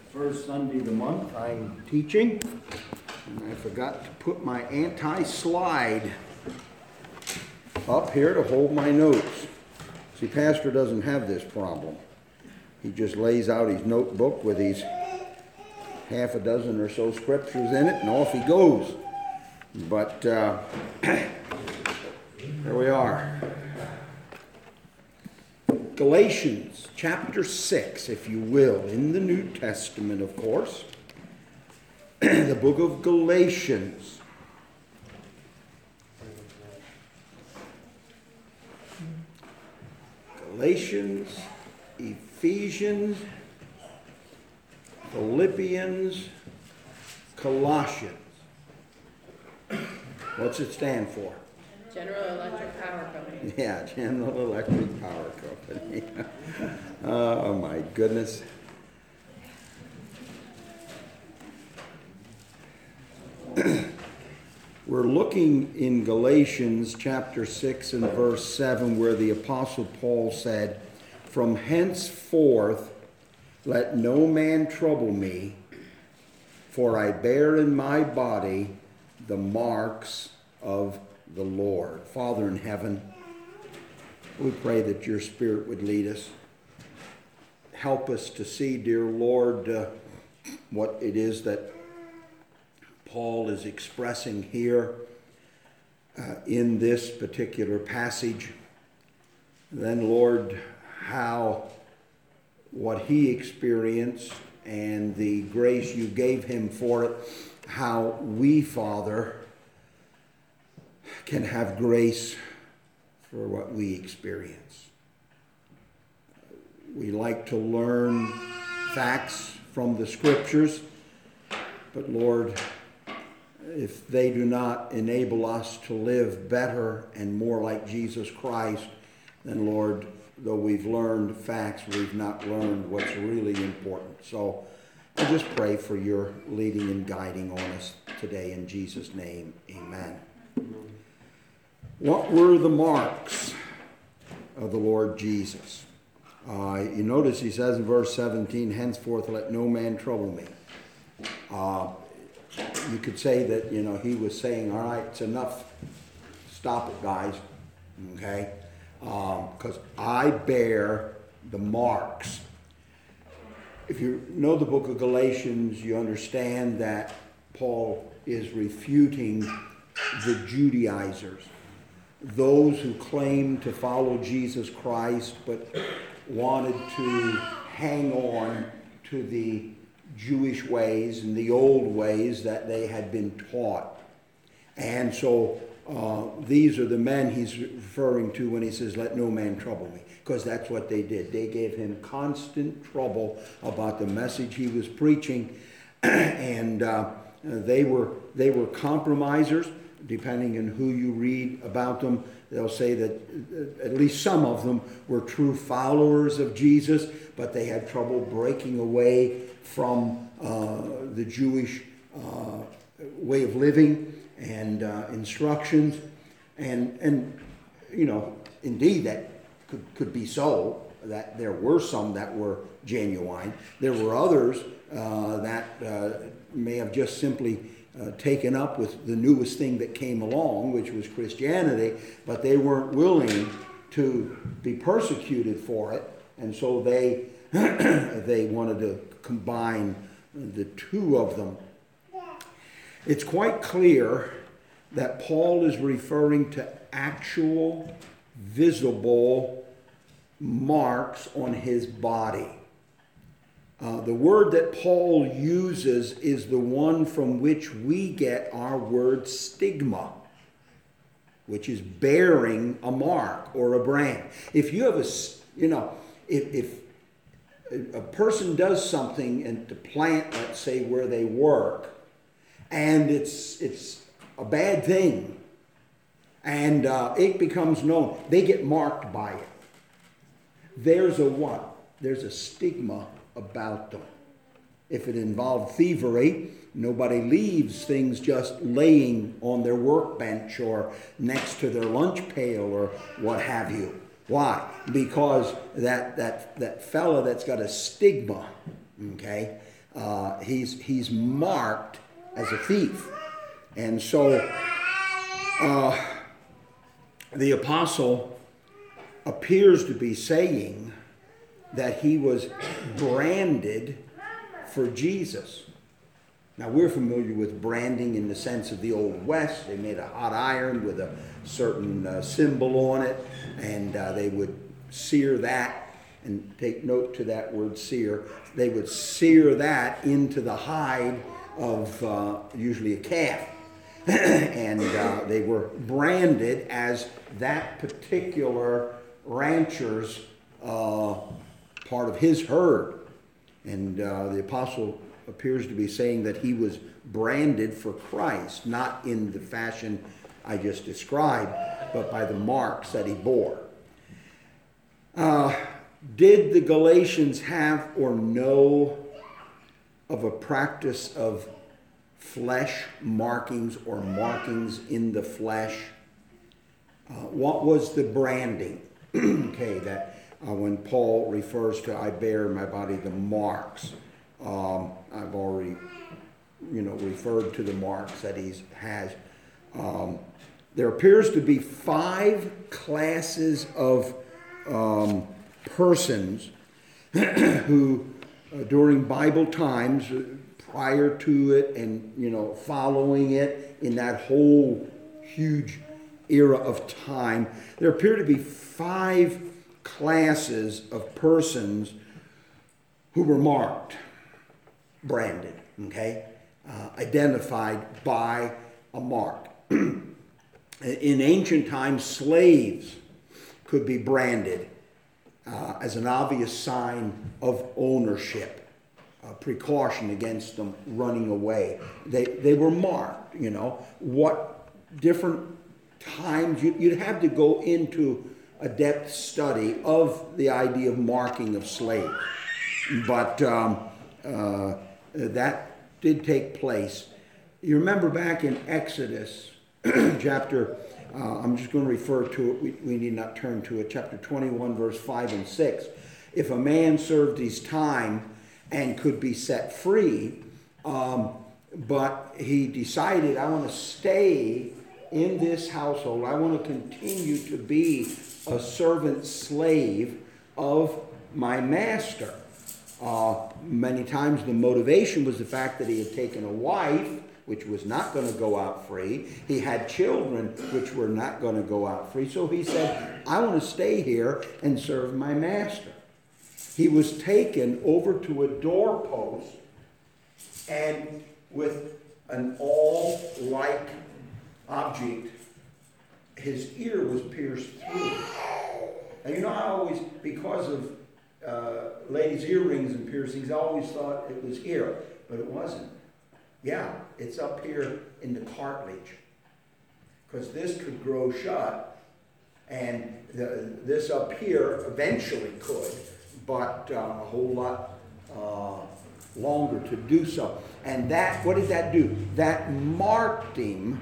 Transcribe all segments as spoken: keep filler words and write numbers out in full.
first Sunday of the month I'm teaching, and I forgot to put my anti-slide up here to hold my notes. See, Pastor doesn't have this problem. He just lays out his notebook with his half a dozen or so scriptures in it, and off he goes. But uh, there we are. Galatians chapter six, if you will, in the New Testament, of course. The book of Galatians. Galatians, Ephesians, Philippians, Colossians. What's it stand for? General Electric Power Company. Yeah, General Electric Power Company. Oh my goodness. We're looking in Galatians chapter six and verse seven where the Apostle Paul said, "From henceforth let no man trouble me, for I bear in my body the marks of the Lord." Father in heaven, we pray that your Spirit would lead us. Help us to see, dear Lord, uh, what it is that Paul is expressing here uh, in this particular passage. Then, Lord, how what he experienced and the grace you gave him for it, how we, Father, can have grace for what we experience. We like to learn facts from the scriptures, but Lord, if they do not enable us to live better and more like Jesus Christ, then Lord, though we've learned facts, we've not learned what's really important. So I just pray for your leading and guiding on us today in Jesus' name. Amen. What were the marks of the Lord Jesus? Uh, you notice he says in verse seventeen, "Henceforth let no man trouble me." Uh, you could say that, you know, he was saying, all right, it's enough. Stop it, guys. Okay? Because um, I bear the marks. If you know the book of Galatians, you understand that Paul is refuting the Judaizers, those who claim to follow Jesus Christ but wanted to hang on to the Jewish ways and the old ways that they had been taught. And so uh, these are the men he's referring to when he says, "Let no man trouble me," because that's what they did. They gave him constant trouble about the message he was preaching, and uh, they were they were compromisers. Depending on who you read about them, they'll say that at least some of them were true followers of Jesus, but they had trouble breaking away from uh, the Jewish uh, way of living and uh, instructions. And, and, you know, indeed that could, could be so, that there were some that were genuine. There were others uh, that uh, may have just simply Uh, taken up with the newest thing that came along, which was Christianity, but they weren't willing to be persecuted for it, and so they they wanted to combine the two of them. It's quite clear that Paul is referring to actual, visible marks on his body. Uh, the word that Paul uses is the one from which we get our word stigma, which is bearing a mark or a brand. If you have a, you know, if, if a person does something and to plant, let's say, where they work, and it's it's a bad thing, and uh, it becomes known, they get marked by it. There's a what? There's a stigma about them. If it involved thievery, nobody leaves things just laying on their workbench or next to their lunch pail or what have you. Why? Because that that that fella that's got a stigma, okay, uh, he's, he's marked as a thief. And so uh, the apostle appears to be saying that he was branded for Jesus. Now, we're familiar with branding in the sense of the Old West. They made a hot iron with a certain uh, symbol on it, and uh, they would sear that, and take note to that word sear. They would sear that into the hide of uh, usually a calf. and uh, they were branded as that particular rancher's uh, part of his herd. And uh, the apostle appears to be saying that he was branded for Christ, not in the fashion I just described, but by the marks that he bore. Uh, did the Galatians have or know of a practice of flesh markings or markings in the flesh? Uh, what was the branding? okay, that uh, when Paul refers to I bear in my body the marks, um, I've already, you know, referred to the marks that he has. Um, there appears to be five classes of um, persons who, uh, during Bible times, prior to it and, you know, following it in that whole huge era of time, there appear to be five classes of persons who were marked, branded, okay, uh, identified by a mark. In ancient times, slaves could be branded uh, as an obvious sign of ownership, a precaution against them running away. They they were marked, you know. What different times, you, you'd have to go into a depth study of the idea of marking of slaves. But um, uh, that did take place. You remember back in Exodus chapter, uh, I'm just going to refer to it, we, we need not turn to it, chapter twenty-one, verse five and six. If a man served his time and could be set free, um, but he decided, I want to stay in this household, I want to continue to be a servant slave of my master. Uh, many times the motivation was the fact that he had taken a wife, which was not going to go out free. He had children, which were not going to go out free. So he said, I want to stay here and serve my master. He was taken over to a doorpost, and with an awl-like object, his ear was pierced through. And you know, I always, because of uh, ladies' earrings and piercings, I always thought it was here, but it wasn't. Yeah, it's up here in the cartilage, because this could grow shut, and the, this up here eventually could, but uh, a whole lot uh, longer to do so. And that, what did that do? That marked him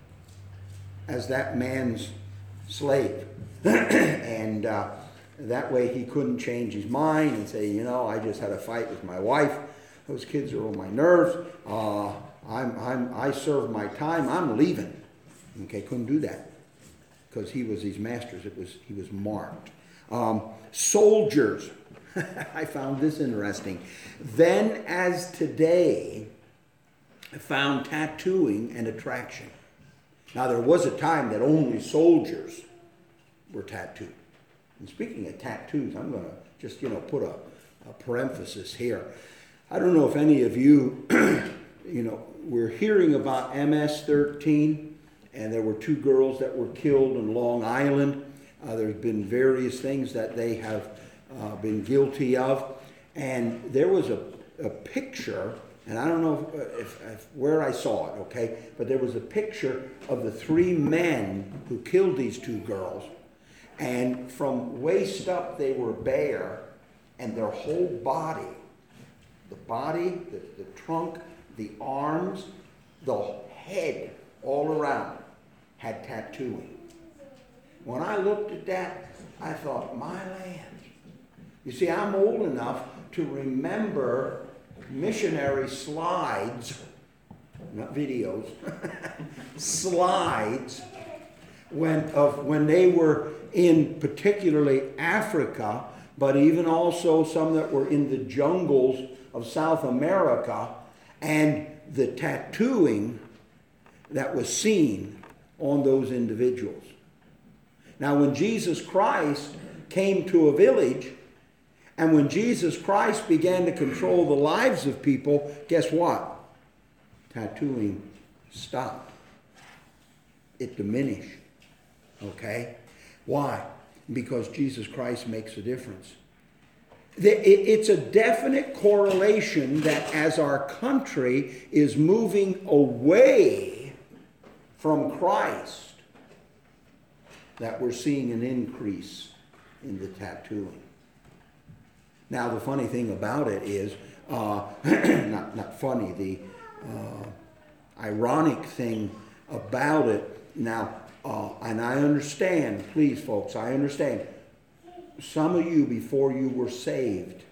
as that man's slave. and uh, that way he couldn't change his mind and say, you know, I just had a fight with my wife. Those kids are on my nerves. Uh, I'm, I'm, I served my time. I'm leaving. Okay, couldn't do that because he was his master's. It was he was marked. Um, soldiers. I found this interesting. Then, as today, found tattooing an attraction. Now, there was a time that only soldiers were tattooed. And speaking of tattoos, I'm going to just, you know, put a, a parenthesis here. I don't know if any of you, you know, we're hearing about M S thirteen, and there were two girls that were killed in Long Island. Uh, there's been various things that they have uh, been guilty of. And there was a, a picture, and I don't know if, if, if where I saw it, okay, but there was a picture of the three men who killed these two girls. And from waist up, they were bare, and their whole body, the body, the, the trunk, the arms, the head, all around, had tattooing. When I looked at that, I thought, my land. You see, I'm old enough to remember missionary slides, not videos, slides, when, of, when they were in particularly Africa, but even also some that were in the jungles of South America, and the tattooing that was seen on those individuals. Now, when Jesus Christ came to a village, and when Jesus Christ began to control the lives of people, guess what? Tattooing stopped. It diminished. Okay? Why? Because Jesus Christ makes a difference. It's a definite correlation that as our country is moving away from Christ, that we're seeing an increase in the tattooing. Now, the funny thing about it is, uh, not, not funny, the uh, ironic thing about it, now, uh, and I understand, please folks, I understand, some of you before you were saved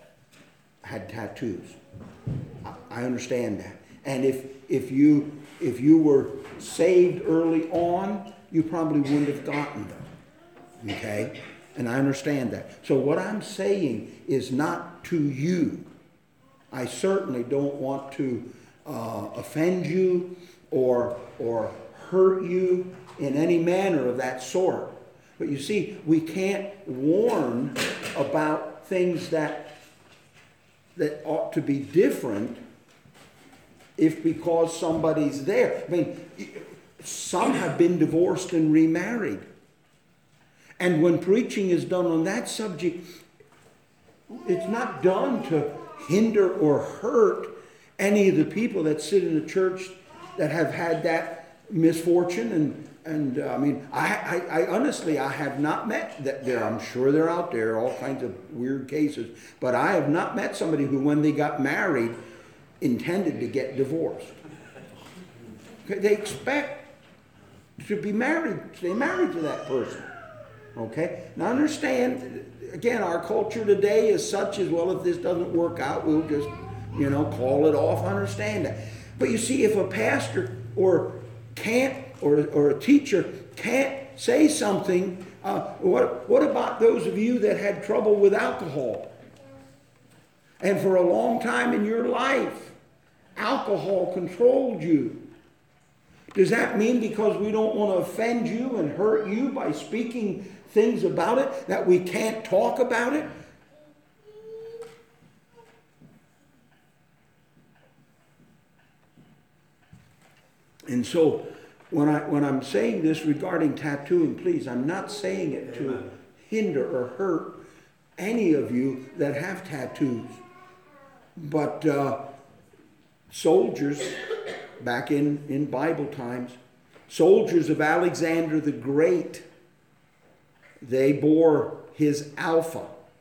had tattoos. I, I understand that. And if, if, you, if you were saved early on, you probably wouldn't have gotten them. Okay? And I understand that. So what I'm saying is not to you. I certainly don't want to uh, offend you or, or hurt you in any manner of that sort. But you see, we can't warn about things that, that ought to be different if because somebody's there. I mean, some have been divorced and remarried. And when preaching is done on that subject, it's not done to hinder or hurt any of the people that sit in the church that have had that misfortune. And, and uh, I mean, I, I, I honestly, I have not met that there. I'm sure they're out there, all kinds of weird cases. But I have not met somebody who, when they got married, intended to get divorced. They expect to be married, stay married to that person. Okay? Now understand, again, our culture today is such as, well, if this doesn't work out, we'll just, you know, call it off. Understand that. But you see, if a pastor or can't, or, or a teacher can't say something, uh, what, what about those of you that had trouble with alcohol? And for a long time in your life, alcohol controlled you. Does that mean because we don't want to offend you and hurt you by speaking things about it that we can't talk about it? And so when I when I'm saying this regarding tattooing, please, I'm not saying it to hinder or hurt any of you that have tattoos. But uh, soldiers, back in, in Bible times, soldiers of Alexander the Great, they bore his alpha.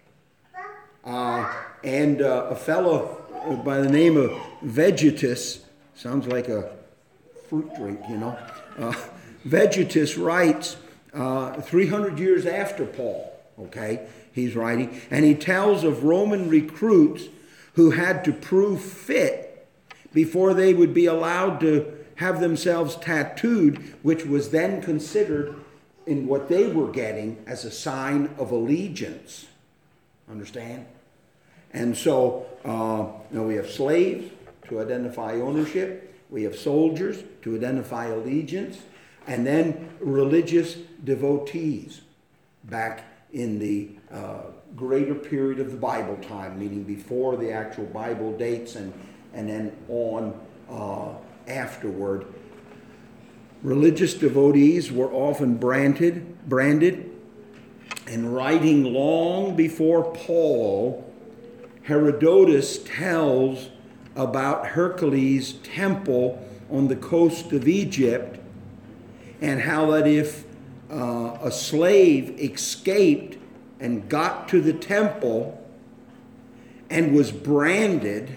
Uh, and uh, a fellow by the name of Vegetus, sounds like a fruit drink, you know. Uh, Vegetus writes uh, three hundred years after Paul, okay, he's writing, and he tells of Roman recruits who had to prove fit before they would be allowed to have themselves tattooed, which was then considered in what they were getting as a sign of allegiance. Understand? And so, uh, you know, we have slaves to identify ownership. We have soldiers to identify allegiance. And then religious devotees back in the uh, greater period of the Bible time, meaning before the actual Bible dates and, and then on uh, afterward. Religious devotees were often branded, branded, and writing long before Paul, Herodotus tells about Hercules' temple on the coast of Egypt, and how that if uh, a slave escaped and got to the temple and was branded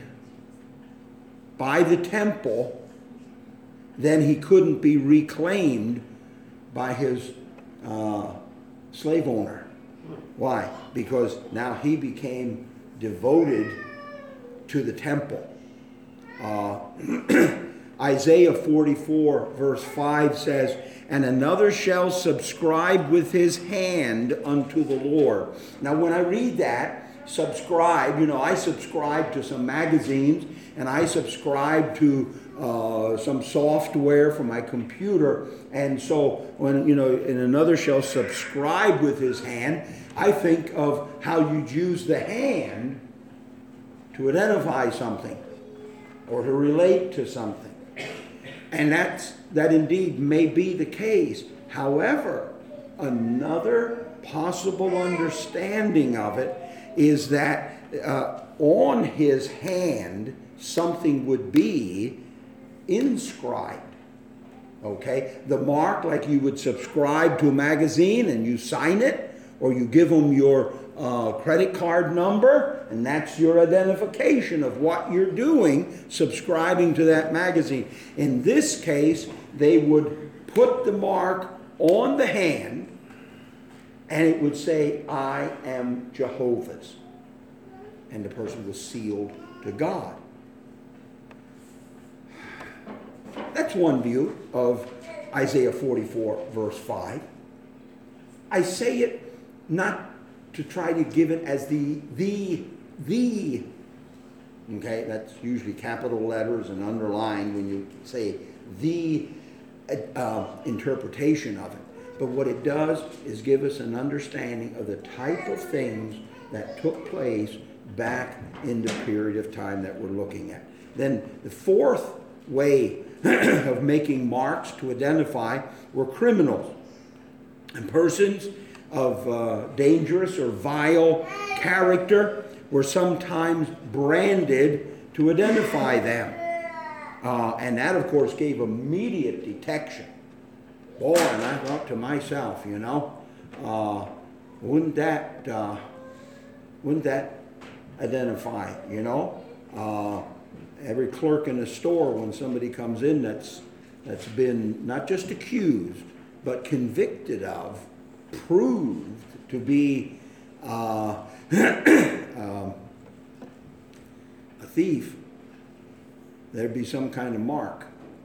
by the temple, then he couldn't be reclaimed by his uh, slave owner. Why? Because now he became devoted to the temple. Uh, Isaiah forty-four verse five says, and another shall subscribe with his hand unto the Lord. Now when I read that, subscribe, you know, I subscribe to some magazines, and I subscribe to uh, some software for my computer. And so when, you know, and another shall subscribe with his hand, I think of how you'd use the hand to identify something or to relate to something. And that's, that indeed may be the case. However, another possible understanding of it is that uh, on his hand something would be inscribed. Okay? The mark, like you would subscribe to a magazine and you sign it, or you give them your uh, credit card number, and that's your identification of what you're doing, subscribing to that magazine. In this case, they would put the mark on the hand, and it would say, I am Jehovah's. And the person was sealed to God. That's one view of Isaiah forty-four, verse five. I say it not to try to give it as the, the, the, okay, that's usually capital letters and underlined when you say the uh, interpretation of it. But what it does is give us an understanding of the type of things that took place back in the period of time that we're looking at. Then the fourth way of making marks to identify were criminals and persons of uh, dangerous or vile character were sometimes branded to identify them. Uh, and that, of course, gave immediate detection. Boy, and I thought to myself, you know, uh, wouldn't that uh, wouldn't that identify, you know? Uh, every clerk in a store, when somebody comes in that's that's been not just accused, but convicted of, proved to be uh, um, a thief, there'd be some kind of mark.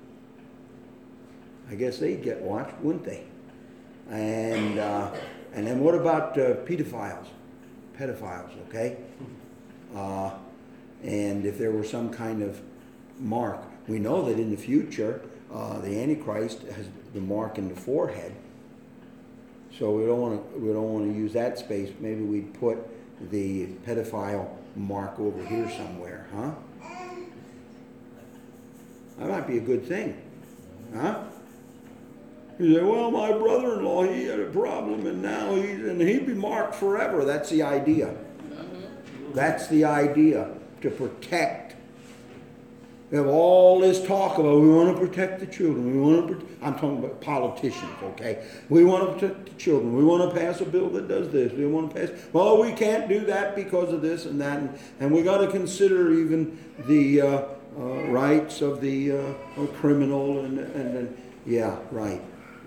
I guess they'd get watched, wouldn't they? And uh, and then what about uh, pedophiles? Pedophiles, okay? Uh, and if there were some kind of mark, we know that in the future, uh, the Antichrist has the mark in the forehead. So we don't want to we don't want to use that space. Maybe we'd put the pedophile mark over here somewhere, huh? That might be a good thing, huh? You say, well, my brother-in-law, he had a problem, and now he's and he'd be marked forever. That's the idea. Mm-hmm. That's the idea, to protect. We have all this talk about we want to protect the children. We want to. Prote- I'm talking about politicians, okay? We want to protect the children. We want to pass a bill that does this. We want to pass. Well, we can't do that because of this and that, and, and we got to consider even the uh, uh, rights of the uh, criminal and and, and yeah, right.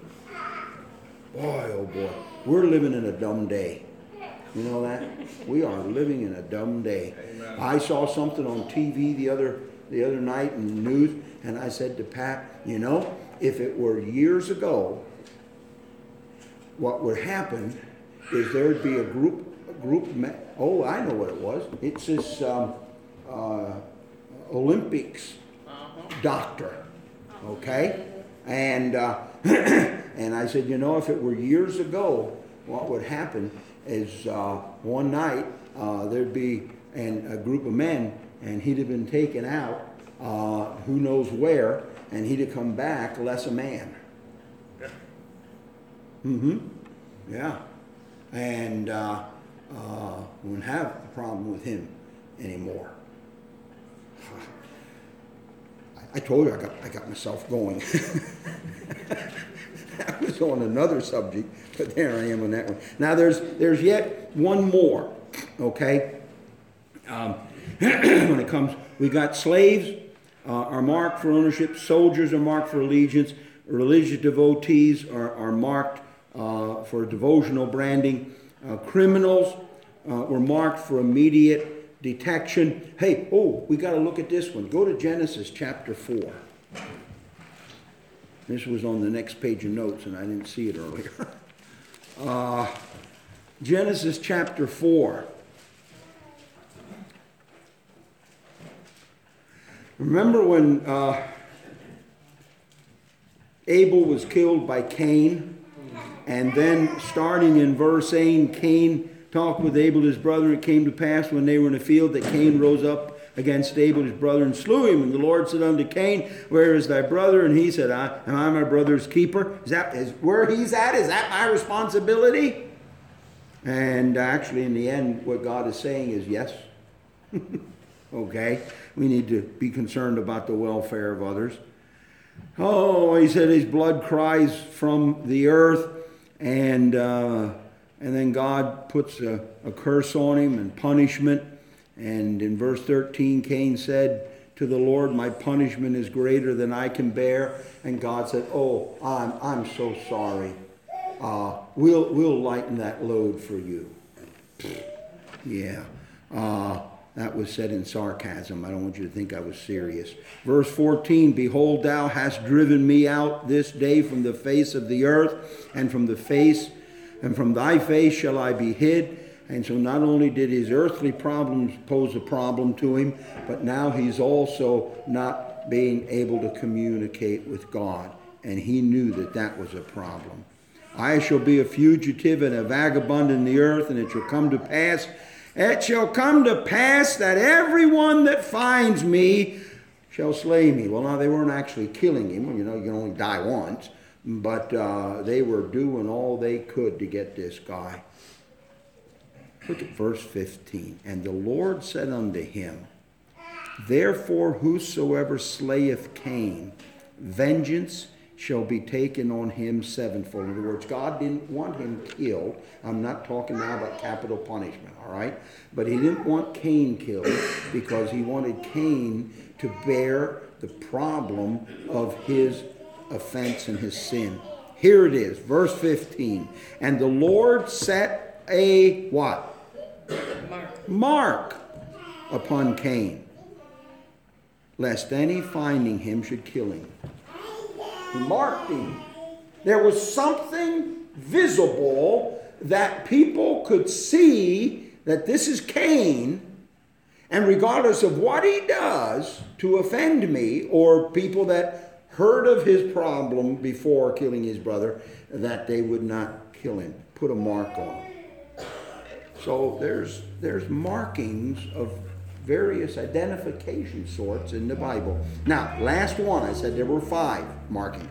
Boy, oh boy, we're living in a dumb day. You know that? We are living in a dumb day. Amen. I saw something on T V the other the other night in the news, and I said to Pat, you know, if it were years ago, what would happen is there'd be a group, a group. Oh, I know what it was. It's this um, uh, Olympics uh-huh. doctor, okay, and. Uh, And I said, you know, if it were years ago, what would happen is uh, one night uh, there'd be an, a group of men, and he'd have been taken out, uh, who knows where, and he'd have come back less a man. Yeah. Mm-hmm. Yeah. And uh, uh, we wouldn't have a problem with him anymore. I told you I got I got myself going. That was on another subject, but there I am on that one. Now there's there's yet one more, okay? Um, when it comes, we got slaves uh, are marked for ownership, soldiers are marked for allegiance, religious devotees are, are marked uh, for devotional branding, uh, criminals uh, were marked for immediate detection. Hey, oh, we got to look at this one. Go to Genesis chapter four. This was on the next page of notes, and I didn't see it earlier. uh, Genesis chapter four. Remember when uh, Abel was killed by Cain? And then starting in verse eight, Cain talked with Abel his brother. It came to pass when they were in the field that Cain rose up against Abel his brother and slew him. And the Lord said unto Cain, where is thy brother? And he said, I, am I my brother's keeper? Is that is where he's at? Is that my responsibility? And actually in the end what God is saying is yes. Okay, we need to be concerned about the welfare of others. Oh, he said his blood cries from the earth, and uh, and then God puts a, a curse on him and punishment. And in verse thirteen, Cain said to the Lord, my punishment is greater than I can bear. And God said, oh, I'm I'm so sorry. Uh, we'll we'll lighten that load for you. Yeah. Uh, That was said in sarcasm. I don't want you to think I was serious. Verse fourteen, behold, thou hast driven me out this day from the face of the earth, and from the face, and from thy face shall I be hid. And so not only did his earthly problems pose a problem to him, but now he's also not being able to communicate with God. And he knew that that was a problem. I shall be a fugitive and a vagabond in the earth, and it shall come to pass It shall come to pass that everyone that finds me shall slay me. Well, now they weren't actually killing him. You know, you can only die once. But uh, they were doing all they could to get this guy. Look at verse fifteen. And the Lord said unto him, therefore whosoever slayeth Cain, vengeance shall be taken on him sevenfold. In other words, God didn't want him killed. I'm not talking now about capital punishment, all right? But he didn't want Cain killed because he wanted Cain to bear the problem of his offense and his sin. Here it is, verse fifteen. And the Lord set a what? Mark. Mark upon Cain, lest any finding him should kill him. He marked him. There was something visible that people could see that this is Cain, and regardless of what he does to offend me, or people that heard of his problem before killing his brother, that they would not kill him. Put a mark on him. So there's there's markings of various identification sorts in the Bible. Now, last one, I said there were five markings.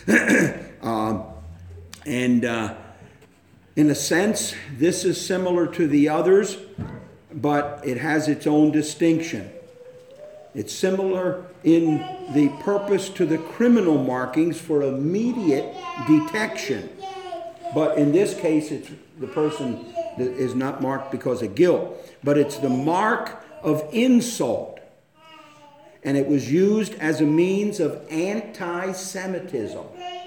um, and uh, in a sense, this is similar to the others, but it has its own distinction. It's similar in the purpose to the criminal markings for immediate detection. But in this case, it's the person that is not marked because of guilt, but it's the mark of insult. And it was used as a means of anti-Semitism.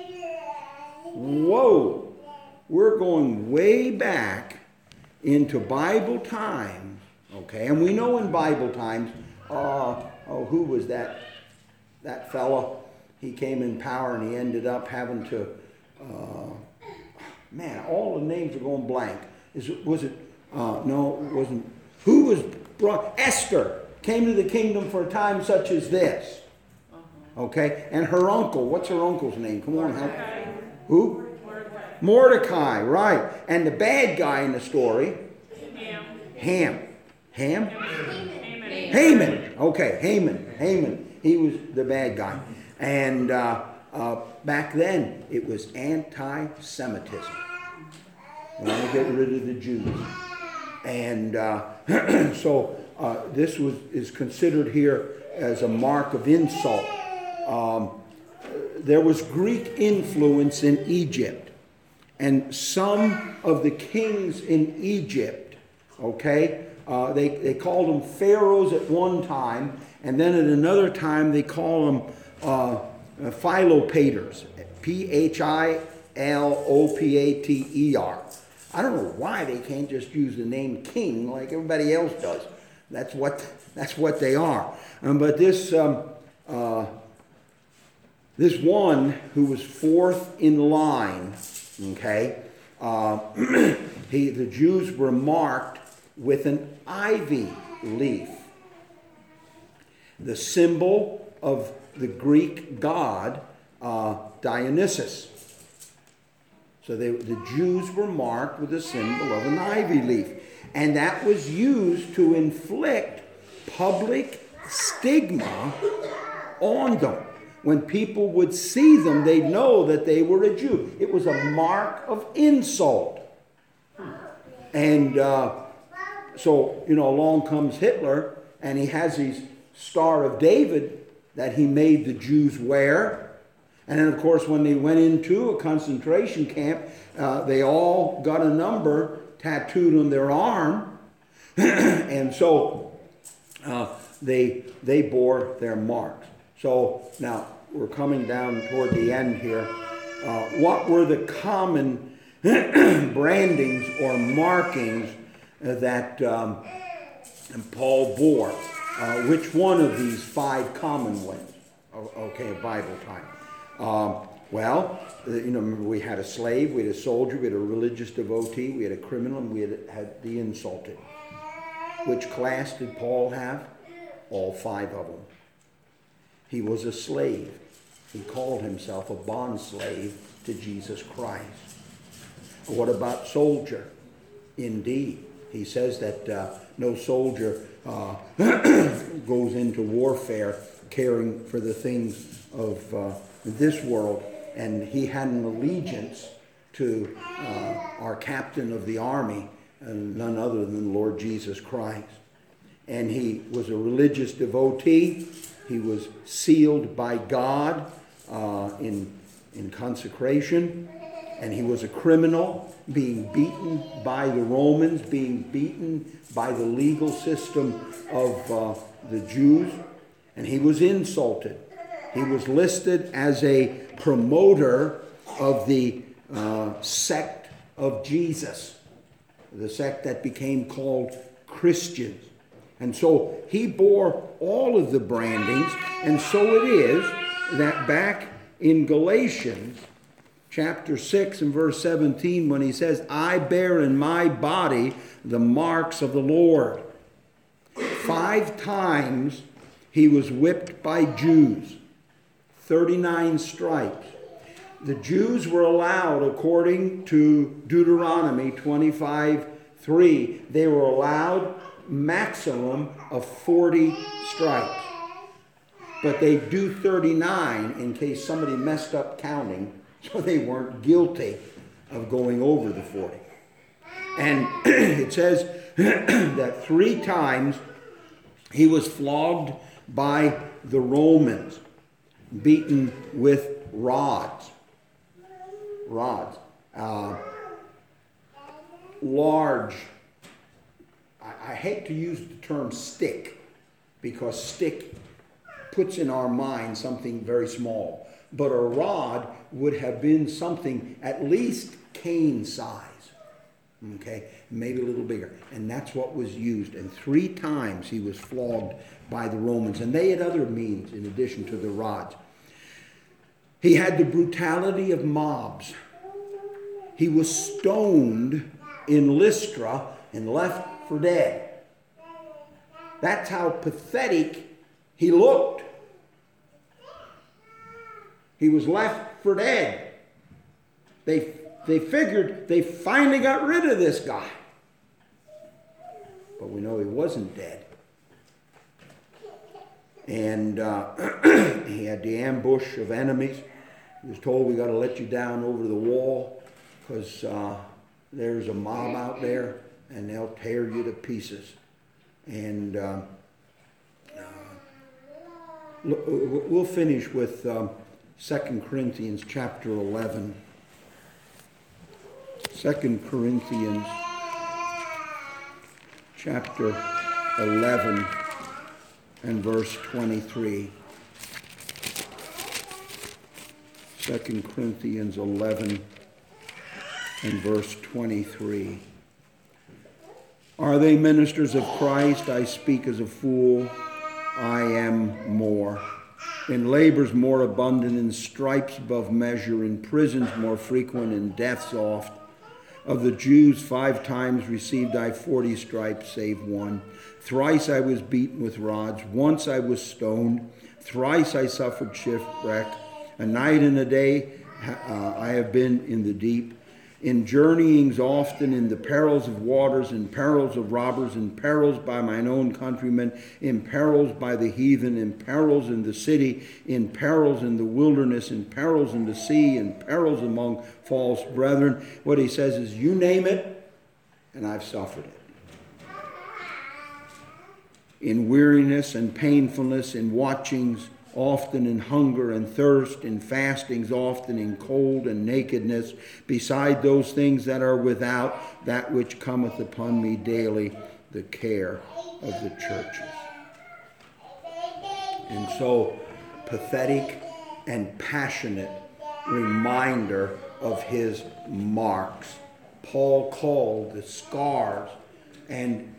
Whoa! We're going way back into Bible times, okay? And we know in Bible times, uh, oh, who was that? That fellow. He came in power and he ended up having to, uh, man, all the names are going blank. Is it, was it, uh, no, it wasn't. Who was brought? Esther came to the kingdom for a time such as this. Okay? And her uncle, what's her uncle's name? Come on, help. Who? Mordecai. Mordecai, right. And the bad guy in the story? Ham. Ham. Ham? Haman. Haman. Okay, Haman. Haman. He was the bad guy. And uh, uh, back then, it was anti-Semitism. We want to get rid of the Jews. And uh, so uh, this was is considered here as a mark of insult. Um, there was Greek influence in Egypt. And some of the kings in Egypt, okay, uh, they, they called them pharaohs at one time. And then at another time they call them uh, philopaters. P H I L O P A T E R. I don't know why they can't just use the name king like everybody else does. That's what that's what they are. Um, but this um, uh, this one who was fourth in line, okay, uh, he the Jews were marked with an ivy leaf, the symbol of the Greek god uh, Dionysus. So they, the Jews were marked with a symbol of an ivy leaf. And that was used to inflict public stigma on them. When people would see them, they'd know that they were a Jew. It was a mark of insult. And uh, so, you know, along comes Hitler, and he has his Star of David that he made the Jews wear. And then, of course, when they went into a concentration camp, uh, they all got a number tattooed on their arm. And so uh, they, they bore their marks. So now we're coming down toward the end here. Uh, what were the common brandings or markings uh, that um, Paul bore? Uh, which one of these five common ones? Okay, Bible time. Um, well, you know, remember we had a slave, we had a soldier, we had a religious devotee, we had a criminal, and we had, had the insulted. Which class did Paul have? All five of them. He was a slave. He called himself a bondslave to Jesus Christ. What about soldier? Indeed. He says that uh, no soldier uh, goes into warfare caring for the things of uh, this world, and he had an allegiance to uh, our captain of the army, and none other than Lord Jesus Christ. And he was a religious devotee. He was sealed by God uh, in, in consecration, and he was a criminal, being beaten by the Romans, being beaten by the legal system of uh, the Jews, and he was insulted. He was listed as a promoter of the uh, sect of Jesus, the sect that became called Christians. And so he bore all of the brandings, and so it is that back in Galatians chapter six and verse seventeen, when he says, I bear in my body the marks of the Lord. Five times he was whipped by Jews. thirty-nine stripes. The Jews were allowed, according to Deuteronomy twenty-five three, they were allowed maximum of forty stripes. But they do thirty-nine in case somebody messed up counting, so they weren't guilty of going over the forty. And it says that three times he was flogged by the Romans, beaten with rods. Rods. Uh, large. I, I hate to use the term stick, because stick puts in our mind something very small. But a rod would have been something at least cane size. Okay, maybe a little bigger. And that's what was used. And three times he was flogged by the Romans. And they had other means in addition to the rods. He had the brutality of mobs. He was stoned in Lystra and left for dead. That's how pathetic he looked. He was left for dead. They, they figured they finally got rid of this guy. But we know he wasn't dead. And uh, he had the ambush of enemies. He was told, we got to let you down over the wall because uh, there's a mob out there and they'll tear you to pieces. And uh, uh, we'll finish with um, Second Corinthians chapter eleven. Second Corinthians chapter eleven and verse twenty-three. Second Corinthians eleven and verse twenty-three. Are they ministers of Christ? I speak as a fool. I am more. In labors more abundant, in stripes above measure, in prisons more frequent, in deaths oft. Of the Jews five times received I forty stripes, save one. Thrice I was beaten with rods. Once I was stoned. Thrice I suffered shipwreck. A night and a day uh, I have been in the deep. In journeyings often, in the perils of waters, in perils of robbers, in perils by mine own countrymen, in perils by the heathen, in perils in the city, in perils in the wilderness, in perils in the sea, in perils among false brethren. What he says is, you name it, and I've suffered it. In weariness and painfulness, in watchings, often in hunger and thirst, in fastings, often in cold and nakedness, beside those things that are without, that which cometh upon me daily, the care of the churches. And so, pathetic and passionate reminder of his marks. Paul called the scars, and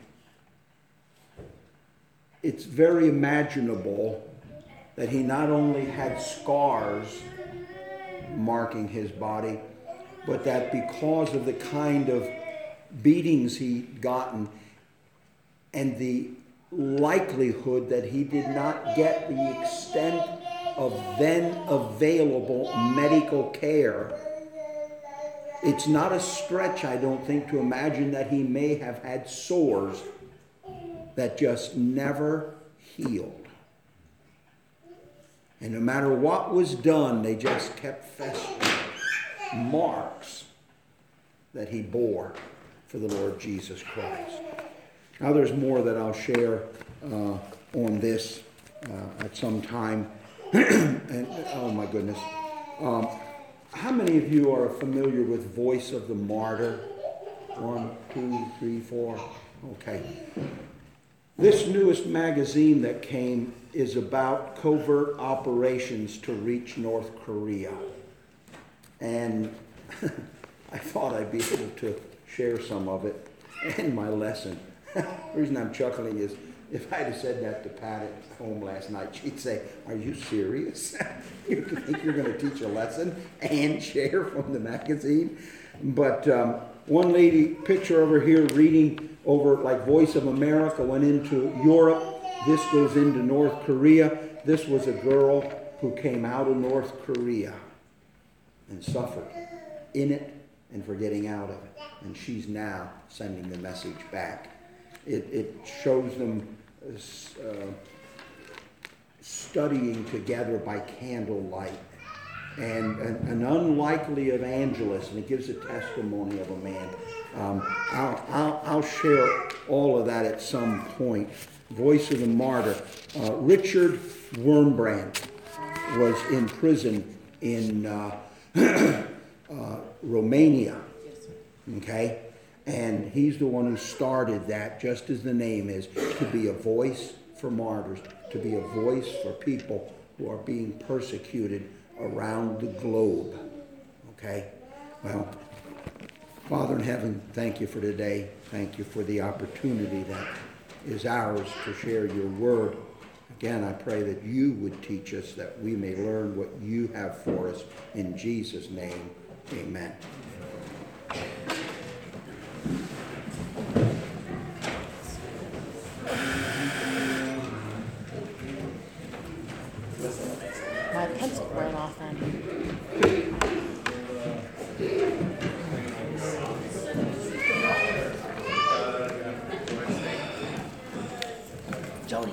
it's very imaginable that he not only had scars marking his body, but that because of the kind of beatings he'd gotten and the likelihood that he did not get the extent of then available medical care, it's not a stretch, I don't think, to imagine that he may have had sores that just never healed. And no matter what was done, they just kept festering. Marks that he bore for the Lord Jesus Christ. Now there's more that I'll share uh, on this uh, at some time. and oh my goodness. Um, how many of you are familiar with Voice of the Martyr? One, two, three, four. Okay. This newest magazine that came is about covert operations to reach North Korea. And I thought I'd be able to share some of it in my lesson. The reason I'm chuckling is if I'd have said that to Pat at home last night, she'd say, are you serious? You think you're going to teach a lesson and share from the magazine? But um, one lady, picture over here, reading over like Voice of America, went into Europe. This goes into North Korea. This was a girl who came out of North Korea and suffered in it and for getting out of it. And she's now sending the message back. It, it shows them uh, studying together by candlelight. And an, an unlikely evangelist, and it gives a testimony of a man. Um, I'll, I'll, I'll share all of that at some point. Voice of the Martyr. Uh, Richard Wurmbrand was in prison in uh, uh, Romania. Okay? And he's the one who started that, just as the name is, to be a voice for martyrs, to be a voice for people who are being persecuted around the globe. Okay? Well, Father in heaven, thank you for today. Thank you for the opportunity that is ours to share your word. Again, I pray that you would teach us, that we may learn what you have for us. In Jesus' name, amen. My pencil ran off on Jody.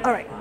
All right.